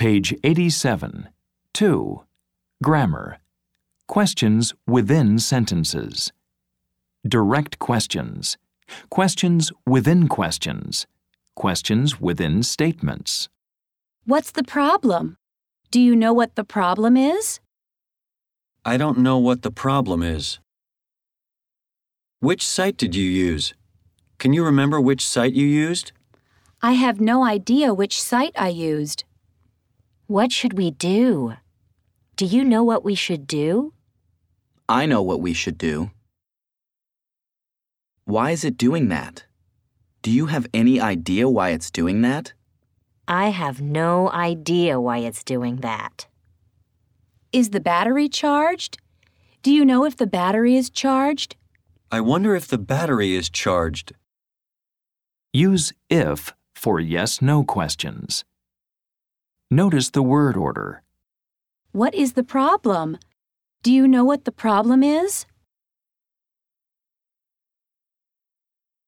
Page 87. 2. Grammar. Questions within sentences. Direct questions. Questions within questions. Questions within statements. What's the problem? Do you know what the problem is? I don't know what the problem is. Which site did you use? Can you remember which site you used? I have no idea which site I used. What should we do? Do you know what we should do? I know what we should do. Why is it doing that? Do you have any idea why it's doing that? I have no idea why it's doing that. Is the battery charged? Do you know if the battery is charged? I wonder if the battery is charged. Use if for yes/no questions. Notice the word order. What is the problem? Do you know what the problem is?